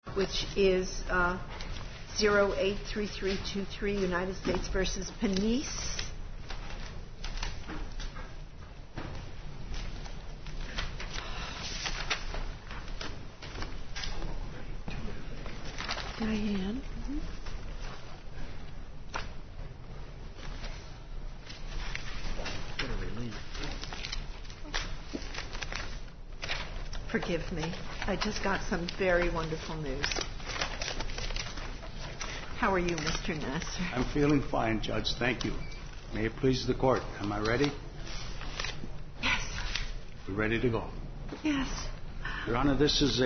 which is 083323 United States versus Penice. Diane. Forgive me. I just got some very wonderful news. How are you, Mr. Nasser? I'm feeling fine, Judge. Thank you. May it please the court. Am I ready? Yes. We're ready to go. Yes. Your Honor, this is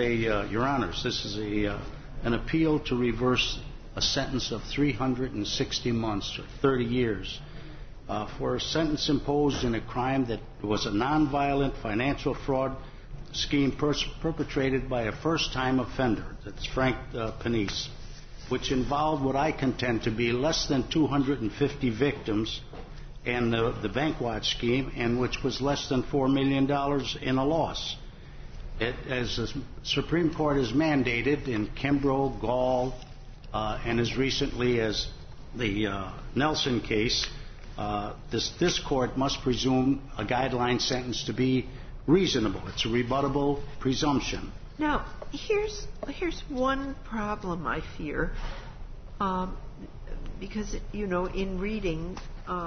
an appeal to reverse a sentence of 360 months or 30 years for a sentence imposed in a crime that was a nonviolent financial fraud scheme perpetrated by a first-time offender, that's Frank Penice, which involved what I contend to be less than 250 victims and the bank watch scheme, and which was less than $4 million in a loss. As the Supreme Court has mandated in Kimbrough, Gall, and as recently as the Nelson case, this court must presume a guideline sentence to be reasonable. It's a rebuttable presumption. Now, here's one problem I fear, because, you know, in reading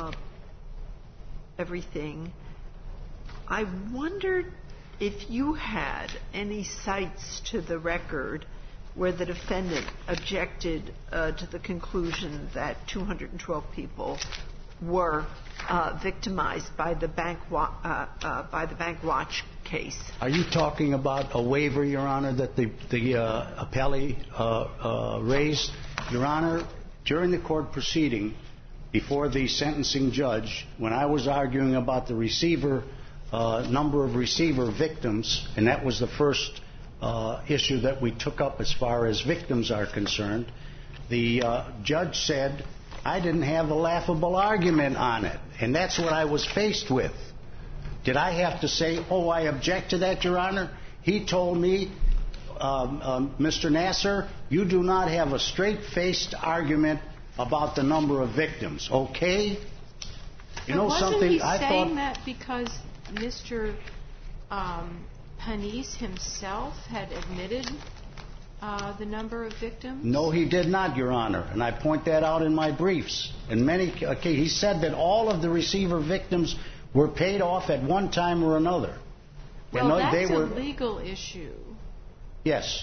everything, I wondered if you had any cites to the record where the defendant objected to the conclusion that 212 people were victimized by the bank watch case. Are you talking about a waiver, Your Honor, that the appellee raised? Your Honor, during the court proceeding before the sentencing judge, when I was arguing about the number of receiver victims, and that was the first issue that we took up as far as victims are concerned, the judge said I didn't have a laughable argument on it, and that's what I was faced with. Did I have to say, oh, I object to that, Your Honor? He told me, Mr. Nasser, you do not have a straight-faced argument about the number of victims, okay? You know something? Wasn't he saying that because Mr. Penice himself had admitted the number of victims? No, he did not, Your Honor, and I point that out in my briefs. In many cases, he said that all of the receiver victims were paid off at one time or another. Well, that's a legal issue. Yes.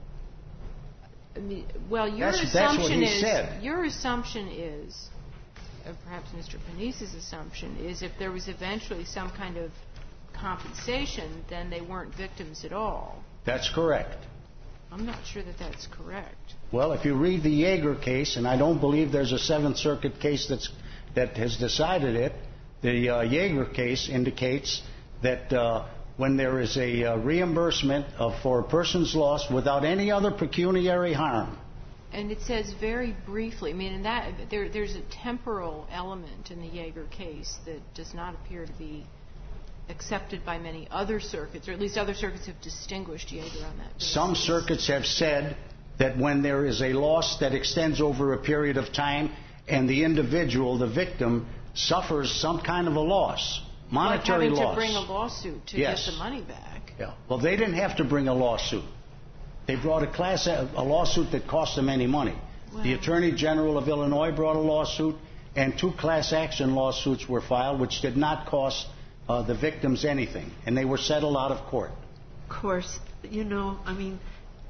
Well, that's what he said. Your assumption is, perhaps Mr. Penice's assumption, is if there was eventually some kind of compensation, then they weren't victims at all. That's correct. I'm not sure that that's correct. Well, if you read the Yeager case, and I don't believe there's a Seventh Circuit case that has decided it, the Yeager case indicates that when there is a reimbursement for a person's loss without any other pecuniary harm. And it says very briefly, I mean, in that there's a temporal element in the Yeager case that does not appear to be accepted by many other circuits, or at least other circuits have distinguished Yeager on that basis. Some circuits have said that when there is a loss that extends over a period of time and the individual, the victim, suffers some kind of a loss, monetary loss. Like having to bring a lawsuit to get the money back. Yeah. Well, they didn't have to bring a lawsuit. They brought a lawsuit that cost them any money. Wow. The Attorney General of Illinois brought a lawsuit, and 2 class action lawsuits were filed, which did not cost the victims anything, and they were settled out of court. Of course, you know, I mean,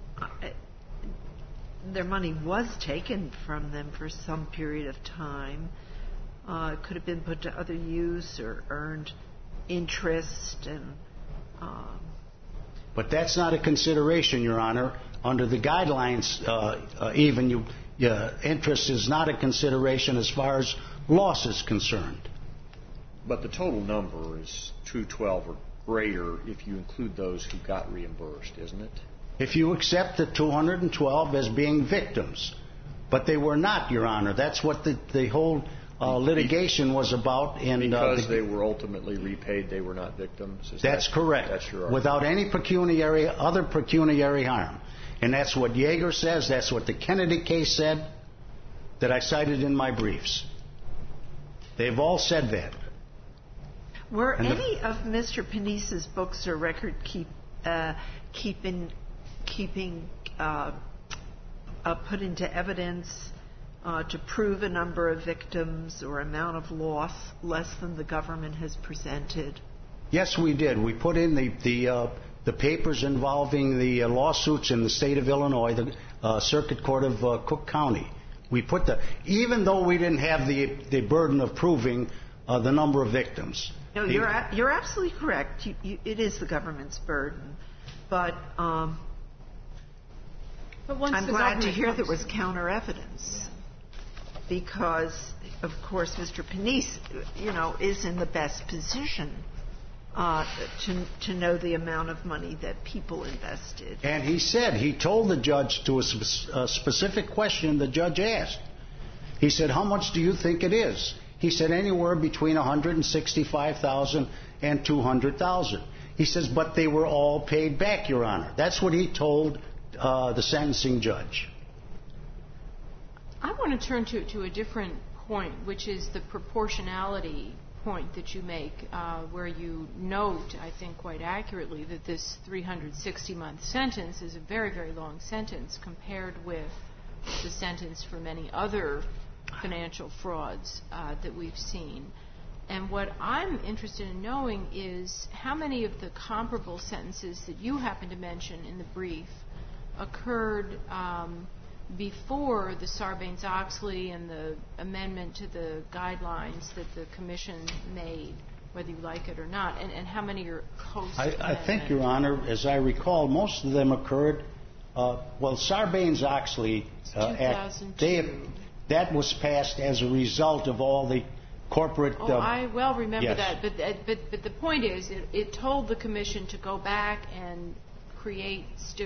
their money was taken from them for some period of time. It could have been put to other use or earned interest, and but that's not a consideration, Your Honor. Under the guidelines, interest is not a consideration as far as loss is concerned. But the total number is 212 or greater if you include those who got reimbursed, isn't it? If you accept the 212 as being victims. But they were not, Your Honor. That's what the whole litigation was about. Because they were ultimately repaid, they were not victims? That's correct. That's your argument. Without any other pecuniary harm. And that's what Yeager says. That's what the Kennedy case said that I cited in my briefs. They've all said that. Were any of Mr. Penice's books or record keeping put into evidence to prove a number of victims or amount of loss less than the government has presented? Yes, we did. We put in the papers involving the lawsuits in the state of Illinois, the Circuit Court of Cook County. We put even though we didn't have the burden of proving the number of victims. No, you're absolutely correct. It is the government's burden, but I'm glad to hear there was counter evidence, because, of course, Mr. Penice, is in the best position to know the amount of money that people invested. And he told the judge to a specific question the judge asked. He said, "How much do you think it is?" He said, "Anywhere between $165,000 and $200,000. He says, "But they were all paid back, Your Honor." That's what he told the sentencing judge. I want to turn to a different point, which is the proportionality point that you make, where you note, I think quite accurately, that this 360-month sentence is a very, very long sentence compared with the sentence for many other financial frauds that we've seen. And what I'm interested in knowing is how many of the comparable sentences that you happen to mention in the brief occurred before the Sarbanes-Oxley and the amendment to the guidelines that the Commission made, whether you like it or not, and how many are post-amendment? I think, Your Honor, as I recall, most of them occurred, Sarbanes-Oxley Act, that was passed as a result of all the corporate... I well remember yes. that, but the point is, it told the Commission to go back and create,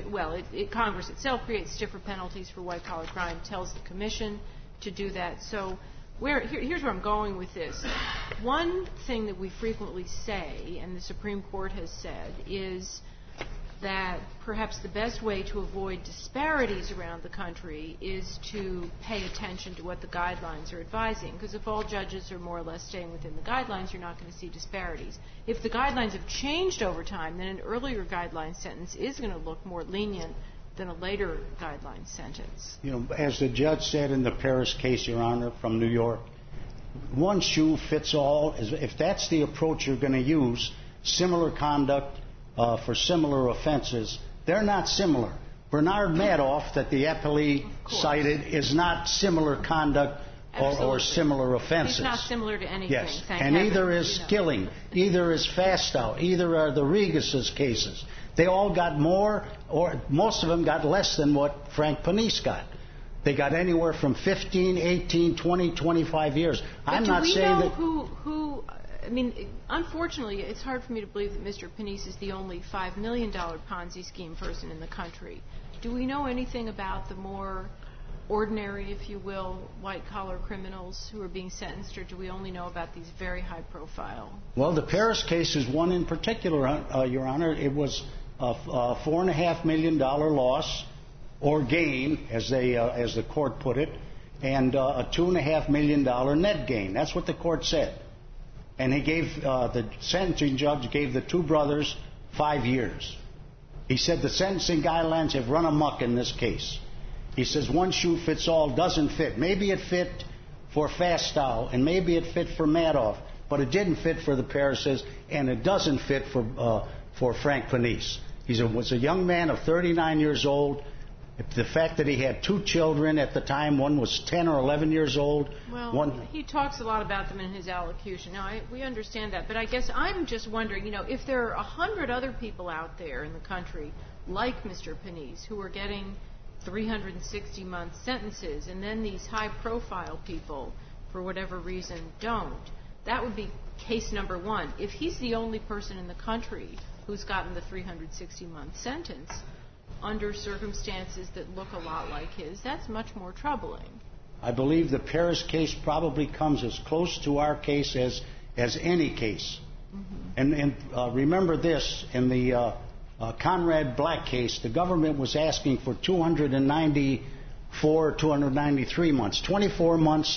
Congress itself creates stiffer penalties for white-collar crime, tells the Commission to do that. So here's where I'm going with this. One thing that we frequently say, and the Supreme Court has said, is that perhaps the best way to avoid disparities around the country is to pay attention to what the guidelines are advising, because if all judges are more or less staying within the guidelines, you're not going to see disparities. If the guidelines have changed over time, then an earlier guideline sentence is going to look more lenient than a later guideline sentence. As the judge said in the Paris case, Your Honor, from New York, one shoe fits all. If that's the approach you're going to use, similar conduct for similar offenses, they're not similar. Bernard Madoff, that the appellee cited, is not similar conduct or similar offenses. He's not similar to anything. Yes, and neither is Skilling, either is Fastow, either are the Regis's cases. They all got more, or most of them got less than what Frank Penice got. They got anywhere from 15, 18, 20, 25 years. But I'm not saying that... who I mean, unfortunately, it's hard for me to believe that Mr. Penice is the only $5 million Ponzi scheme person in the country. Do we know anything about the more ordinary, if you will, white-collar criminals who are being sentenced, or do we only know about these very high-profile? Well, the Paris case is one in particular, Your Honor. It was a $4.5 million loss, or gain, as the court put it, and a $2.5 million net gain. That's what the court said. And he gave the sentencing judge gave the two brothers 5 years. He said the sentencing guidelines have run amok in this case. He says one shoe fits all doesn't fit. Maybe it fit for Fastow and maybe it fit for Madoff, but it didn't fit for the Parises, and it doesn't fit for Frank Penice. He was a young man of 39 years old. The fact that he had two children at the time, one was 10 or 11 years old. Well, he talks a lot about them in his allocution. Now, we understand that, but I guess I'm just wondering, if there are 100 other people out there in the country like Mr. Penice who are getting 360-month sentences, and then these high-profile people, for whatever reason, don't, that would be case number one. If he's the only person in the country who's gotten the 360-month sentence, under circumstances that look a lot like his, that's much more troubling. I believe the Paris case probably comes as close to our case as any case. Mm-hmm. And remember this, in the Conrad Black case, the government was asking for 293 months, 24 months,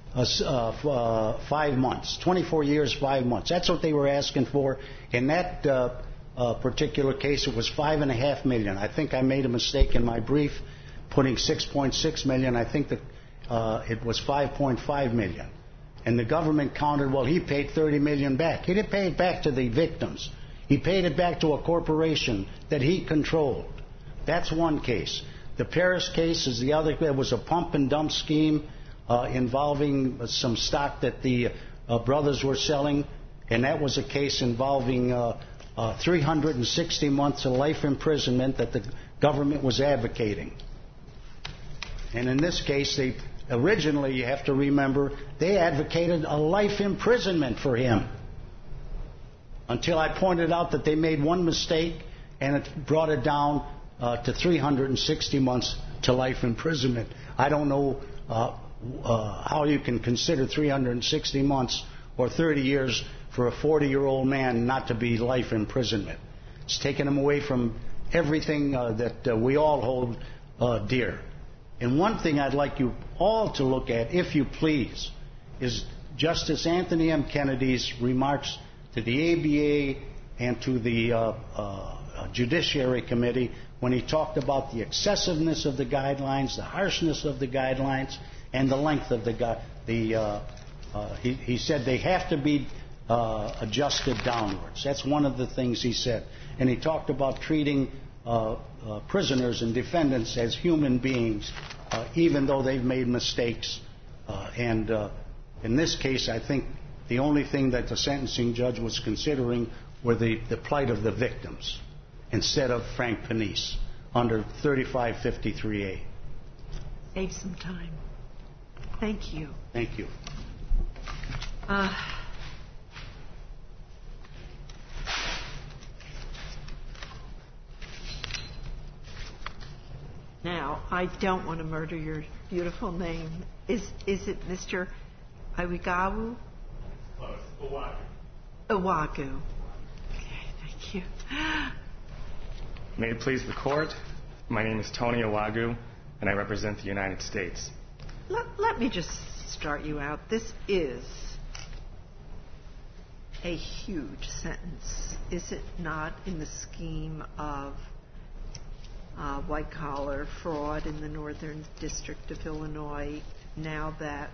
5 months, 24 years, 5 months. That's what they were asking for. In that particular case, it was $5.5 million. I think I made a mistake in my brief, putting $6.6 million. I think that it was $5.5 million. And the government countered, well, he paid $30 million back. He didn't pay it back to the victims. He paid it back to a corporation that he controlled. That's one case. The Paris case is the other. There was a pump and dump scheme involving some stock that the brothers were selling, and that was a case involving 360 months of life imprisonment that the government was advocating. And in this case, originally, you have to remember, they advocated a life imprisonment for him. Until I pointed out that they made one mistake and it brought it down to 360 months to life imprisonment. I don't know how you can consider 360 months or 30 years for a 40-year-old man not to be life imprisonment. It's taken him away from everything that we all hold dear. And one thing I'd like you all to look at, if you please, is Justice Anthony M. Kennedy's remarks to the ABA and to the Judiciary Committee when he talked about the excessiveness of the guidelines, the harshness of the guidelines, and the length of the he said they have to be adjusted downwards. That's one of the things he said. And he talked about treating prisoners and defendants as human beings, even though they've made mistakes. And in this case, I think the only thing that the sentencing judge was considering were the plight of the victims instead of Frank Penice under 3553A. Save some time. Thank you. Thank you. Now, I don't want to murder your beautiful name. Is it Mr. Iwegawu? Iwegawu. Iwegawu. Okay, thank you. May it please the Court, my name is Tony Iwegawu, and I represent the United States. Let me just start you out. This is a huge sentence, is it not, in the scheme of white-collar fraud in the Northern District of Illinois, now that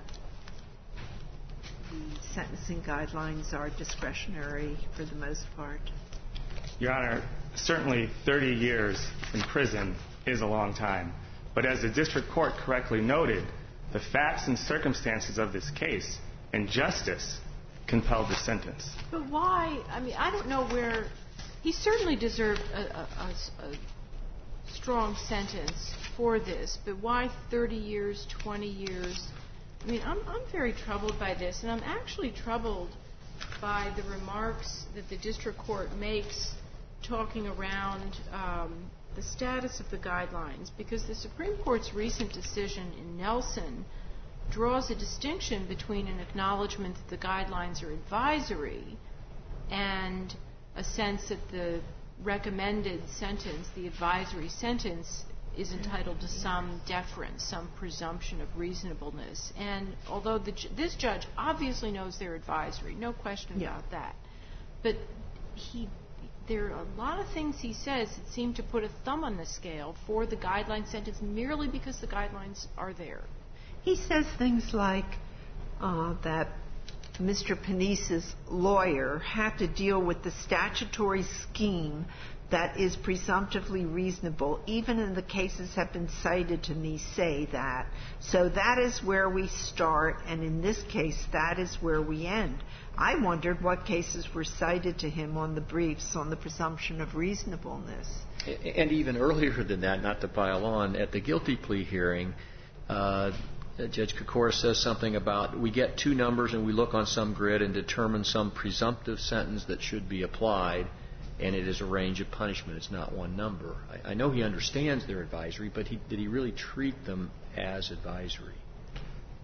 the sentencing guidelines are discretionary for the most part? Your Honor, certainly 30 years in prison is a long time. But as the district court correctly noted, the facts and circumstances of this case and justice compelled the sentence. But why? I mean, I don't know where. He certainly deserved a strong sentence for this, but why 30 years, 20 years? I mean, I'm very troubled by this, and I'm actually troubled by the remarks that the district court makes talking around the status of the guidelines, because the Supreme Court's recent decision in Nelson draws a distinction between an acknowledgement that the guidelines are advisory and a sense that the recommended sentence, the advisory sentence, is entitled to some deference, some presumption of reasonableness. And although this judge obviously knows they're advisory, no question about that, but there are a lot of things he says that seem to put a thumb on the scale for the guideline sentence merely because the guidelines are there. He says things like that Mr. Penice's lawyer had to deal with the statutory scheme that is presumptively reasonable, even in the cases have been cited to me say that. So that is where we start, and in this case, that is where we end. I wondered what cases were cited to him on the briefs on the presumption of reasonableness. And even earlier than that, not to pile on, at the guilty plea hearing, Judge Kokora says something about we get two numbers and we look on some grid and determine some presumptive sentence that should be applied, and it is a range of punishment. It's not one number. I know he understands they're advisory, but did he really treat them as advisory?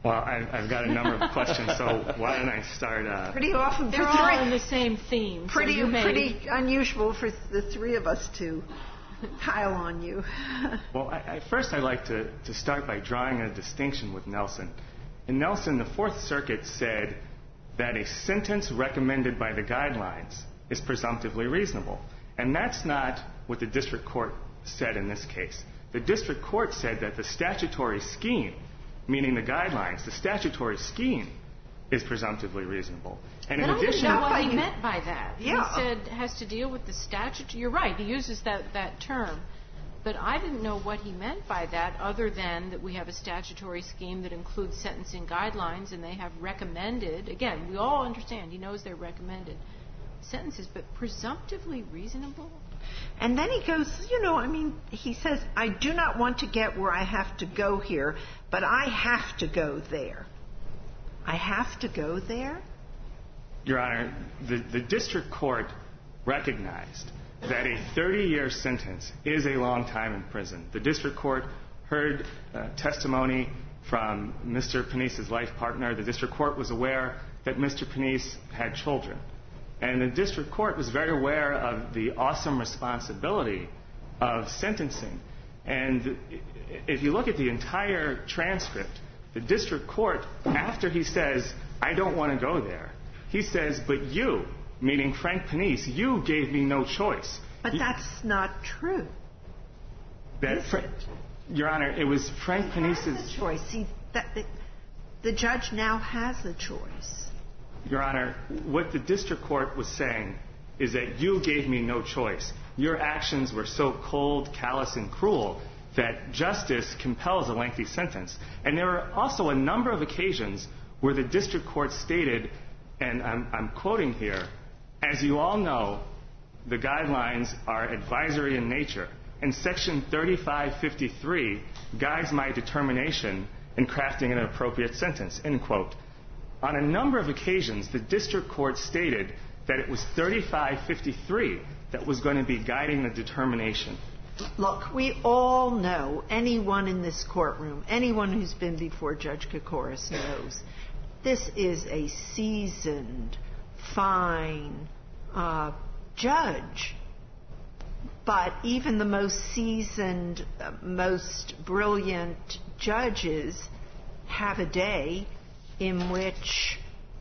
Well, I've got a number of questions, so why don't I start? Pretty often, they're all in the same theme. Pretty so unusual for the three of us to pile on you. Well, first I'd like to start by drawing a distinction with Nelson. In Nelson, the Fourth Circuit said that a sentence recommended by the guidelines is presumptively reasonable. And that's not what the district court said in this case. The district court said that the statutory scheme, meaning the guidelines, the statutory scheme is presumptively reasonable. And in addition, I don't know what he meant by that. Yeah. He said it has to deal with the statute. You're right. He uses that term. But I didn't know what he meant by that other than that we have a statutory scheme that includes sentencing guidelines and they have recommended, again, we all understand, he knows they're recommended sentences, but presumptively reasonable? And then he goes, he says, I do not want to get where I have to go here, but I have to go there. I have to go there? Your Honor, the district court recognized that a 30-year sentence is a long time in prison. The district court heard testimony from Mr. Penice's life partner. The district court was aware that Mr. Penice had children. And the district court was very aware of the awesome responsibility of sentencing. And if you look at the entire transcript, the district court, after he says, I don't want to go there, he says, but you, meaning Frank Penice, you gave me no choice. But that's not true. Your Honor, it was Frank Penice's choice. The judge now has a choice. Your Honor, what the district court was saying is that you gave me no choice. Your actions were so cold, callous, and cruel that justice compels a lengthy sentence. And there were also a number of occasions where the district court stated, and I'm quoting here, as you all know, the guidelines are advisory in nature, and Section 3553 guides my determination in crafting an appropriate sentence, end quote. On a number of occasions, the district court stated that it was 3553 that was going to be guiding the determination. Look, we all know, anyone in this courtroom, anyone who's been before Judge Koukouris knows, this is a seasoned, fine judge. But even the most seasoned, most brilliant judges have a day in which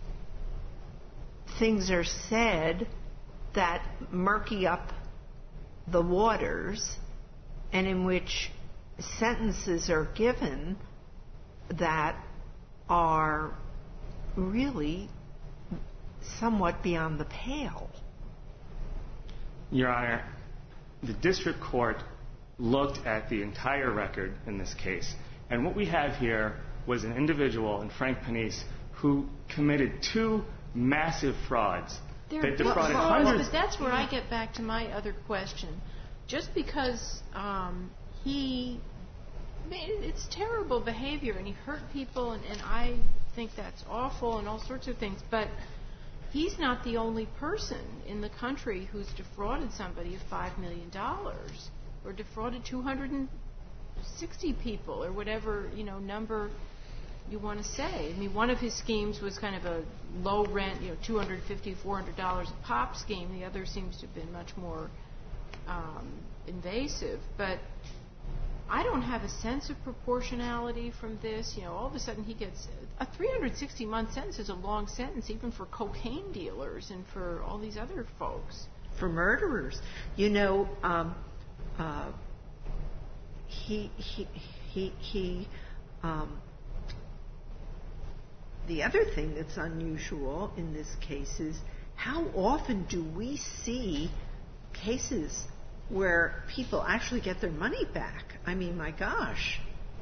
things are said that murky up the waters and in which sentences are given that are really somewhat beyond the pale. Your Honor, the district court looked at the entire record in this case, and what we have here was an individual in Frank Penice who committed two massive frauds that defrauded hundreds. That's where I get back to my other question. Just because it's terrible behavior and he hurt people, and I think that's awful and all sorts of things, but he's not the only person in the country who's defrauded somebody of $5 million or defrauded 260 people or whatever, number you want to say. I mean, one of his schemes was kind of a low rent, $250, $400 a pop scheme. The other seems to have been much more invasive. But I don't have a sense of proportionality from this. All of a sudden he gets a 360-month sentence is a long sentence, even for cocaine dealers and for all these other folks. For murderers, the other thing that's unusual in this case is how often do we see cases where people actually get their money back? I mean, my gosh,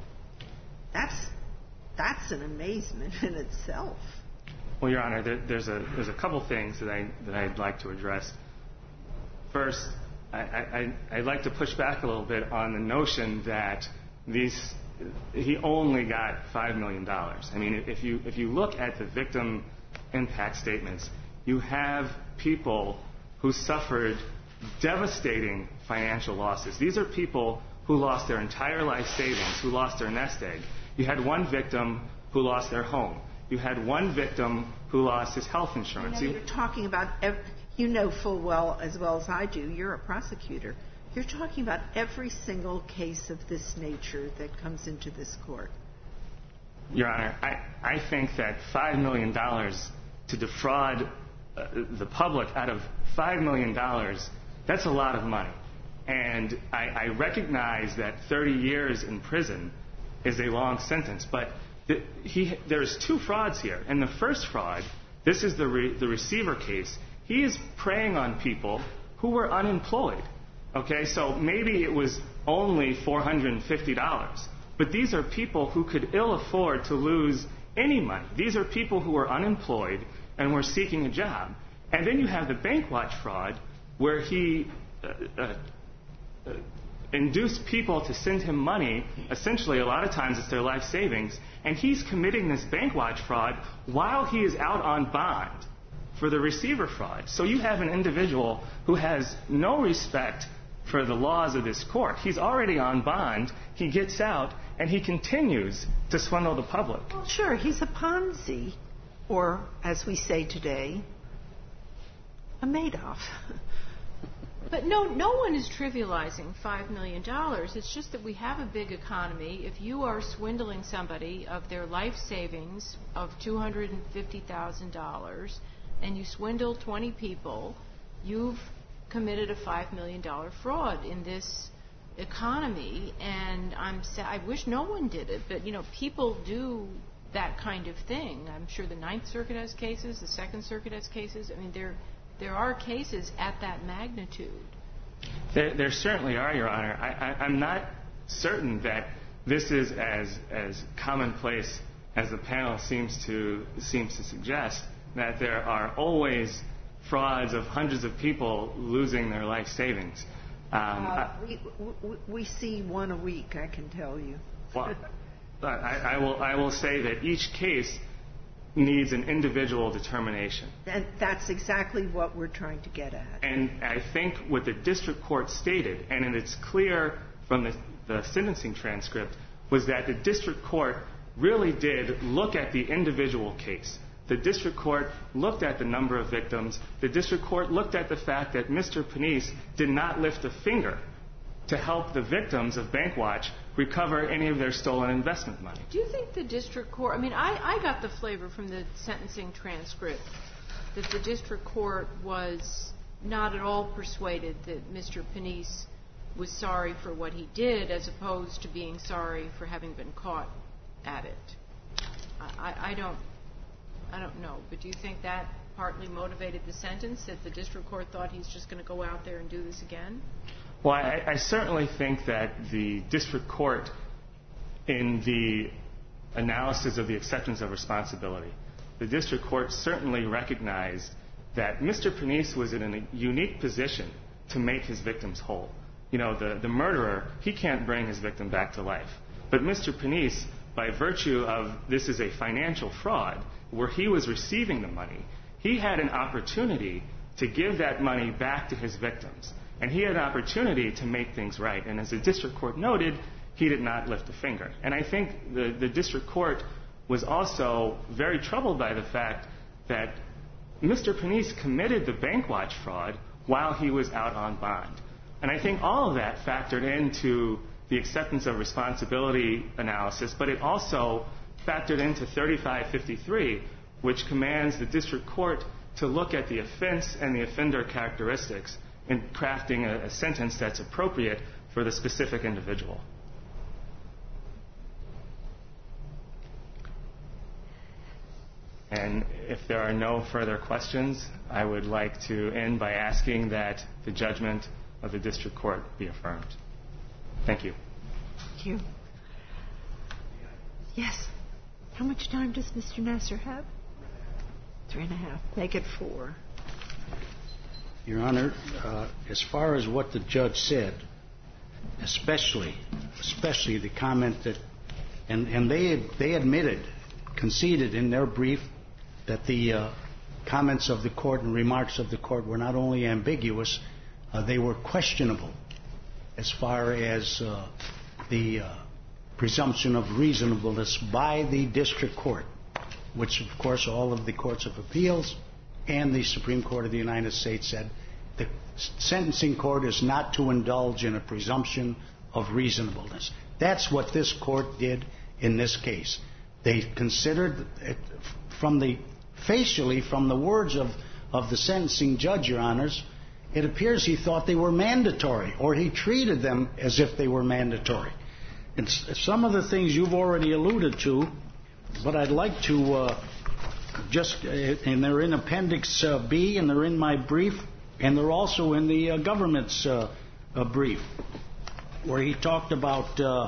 that's an amazement in itself. Well, Your Honor, there's a couple things that I'd like to address. First, I'd like to push back a little bit on the notion that he only got $5 million. I mean, if you look at the victim impact statements, you have people who suffered devastating financial losses. These are people who lost their entire life savings, who lost their nest egg. You had one victim who lost their home. You had one victim who lost his health insurance. You're talking about, you know full well as I do, you're a prosecutor. You're talking about every single case of this nature that comes into this court. Your Honor, I think that $5 million to defraud the public out of $5 million, that's a lot of money. And I recognize that 30 years in prison is a long sentence, but there's two frauds here. And the first fraud, this is the receiver case, he is preying on people who were unemployed. Okay, so maybe it was only $450, but these are people who could ill afford to lose any money. These are people who were unemployed and were seeking a job. And then you have the bank watch fraud where he induced people to send him money. Essentially, a lot of times it's their life savings. And he's committing this bank watch fraud while he is out on bond for the receiver fraud. So you have an individual who has no respect for the laws of this court. He's already on bond. He gets out, and he continues to swindle the public. Well, sure, he's a Ponzi, or, as we say today, a Madoff. But no one is trivializing $5 million. It's just that we have a big economy. If you are swindling somebody of their life savings of $250,000 and you swindle 20 people, you've committed a $5 million fraud in this economy. And I wish no one did it, but people do that kind of thing. I'm sure the Ninth Circuit has cases, the Second Circuit has cases. I mean, there are cases at that magnitude. There certainly are, Your Honor. I'm not certain that this is as commonplace as the panel seems to suggest, that there are always frauds of hundreds of people losing their life savings. We see one a week, I can tell you. Well, I will say that each case needs an individual determination. And that's exactly what we're trying to get at. And I think what the district court stated, and it's clear from the sentencing transcript, was that the district court really did look at the individual case. The district court looked at the number of victims. The district court looked at the fact that Mr. Panisse did not lift a finger to help the victims of Bankwatch recover any of their stolen investment money. Do you think the district court, I got the flavor from the sentencing transcript that the district court was not at all persuaded that Mr. Panisse was sorry for what he did as opposed to being sorry for having been caught at it. I don't know, but do you think that partly motivated the sentence, that the district court thought he's just going to go out there and do this again? Well, I certainly think that the district court, in the analysis of the acceptance of responsibility, the district court certainly recognized that Mr. Panisse was in a unique position to make his victims whole. The murderer, he can't bring his victim back to life. But Mr. Panisse, by virtue of this is a financial fraud, where he was receiving the money, he had an opportunity to give that money back to his victims. And he had an opportunity to make things right. And as the district court noted, he did not lift a finger. And I think the district court was also very troubled by the fact that Mr. Panisse committed the Bankwatch fraud while he was out on bond. And I think all of that factored into the acceptance of responsibility analysis, but it also factored into 3553, which commands the district court to look at the offense and the offender characteristics in crafting a sentence that's appropriate for the specific individual. And if there are no further questions, I would like to end by asking that the judgment of the district court be affirmed. Thank you. Thank you. Yes. How much time does Mr. Nasser have? 3.5. Make it 4. Your Honor, as far as what the judge said, especially the comment that, and they admitted, conceded in their brief that the comments of the court and remarks of the court were not only ambiguous, they were questionable as far as the presumption of reasonableness by the district court, which, of course, all of the courts of appeals and the Supreme Court of the United States said the sentencing court is not to indulge in a presumption of reasonableness. That's what this court did in this case. They considered it facially from the words of the sentencing judge, Your Honors, it appears he thought they were mandatory, or he treated them as if they were mandatory. And some of the things you've already alluded to, but I'd like to and they're in Appendix B, and they're in my brief, and they're also in the government's brief, where he talked about,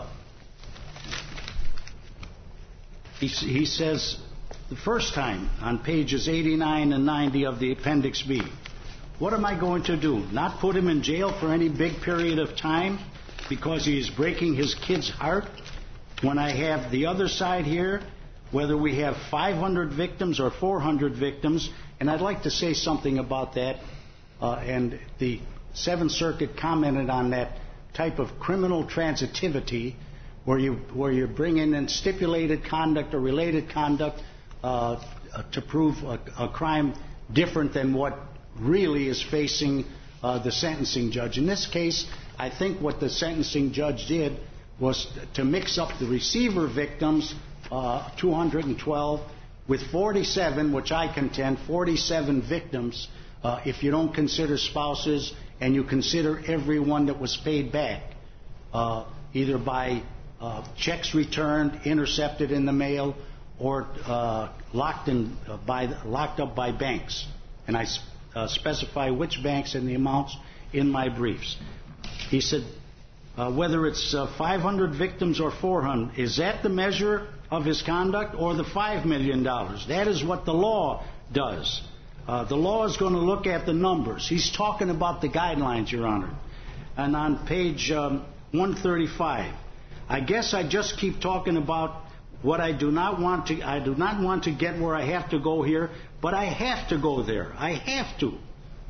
he says the first time on pages 89 and 90 of the Appendix B, what am I going to do? Not put him in jail for any big period of time because he is breaking his kid's heart? When I have the other side here, whether we have 500 victims or 400 victims, and I'd like to say something about that, and the Seventh Circuit commented on that type of criminal transitivity where you bring in stipulated conduct or related conduct to prove a crime different than what really is facing the sentencing judge. In this case, I think what the sentencing judge did was to mix up the receiver victims, 212, with 47, which I contend, 47 victims, if you don't consider spouses and you consider everyone that was paid back, either by checks returned, intercepted in the mail, or locked up by banks. And I specify which banks and the amounts in my briefs. He said, whether it's 500 victims or 400, is that the measure of his conduct or the $5 million? That is what the law does. The law is going to look at the numbers. He's talking about the guidelines, Your Honor. And on page 135, I guess I just keep talking about what I do not want to get where I have to go here, but I have to go there. I have to.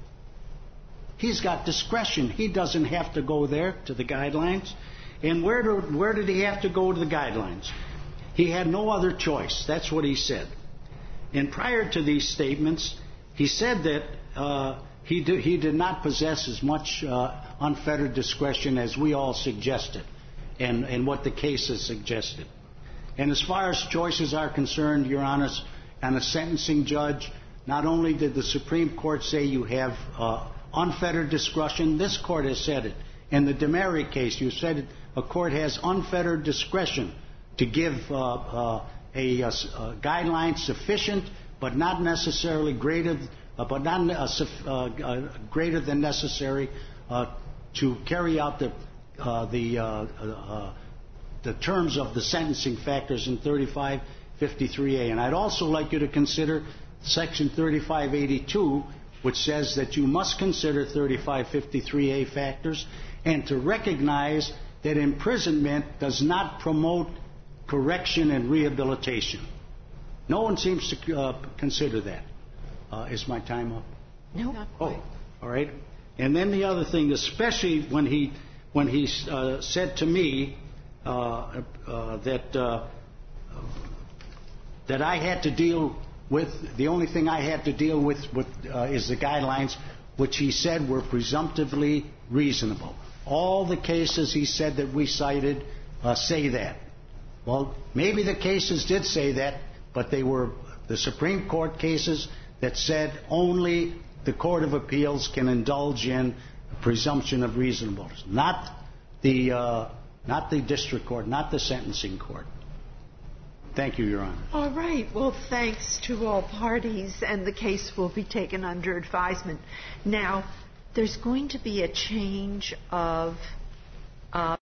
He's got discretion. He doesn't have to go there to the guidelines. And where did he have to go to the guidelines? He had no other choice. That's what he said. And prior to these statements, he said that he did not possess as much unfettered discretion as we all suggested and what the cases suggested. And as far as choices are concerned, Your Honors, and a sentencing judge, not only did the Supreme Court say you have unfettered discretion, this Court has said it. In the Demery case, you said a court has unfettered discretion to give a guideline sufficient, but not necessarily greater than necessary to carry out the terms of the sentencing factors in 3553A. And I'd also like you to consider Section 3582, which says that you must consider 3553A factors and to recognize that imprisonment does not promote correction and rehabilitation. No one seems to consider that. Is my time up? No. Oh, all right. And then the other thing, especially when he said to me that I had to deal with, the only thing I had to deal with is the guidelines, which he said were presumptively reasonable. All the cases he said that we cited say that. Well, maybe the cases did say that, but they were the Supreme Court cases that said only the Court of Appeals can indulge in a presumption of reasonableness, not the district court, not the sentencing court. Thank you, Your Honor. All right. Well, thanks to all parties, and the case will be taken under advisement. Now, there's going to be a change of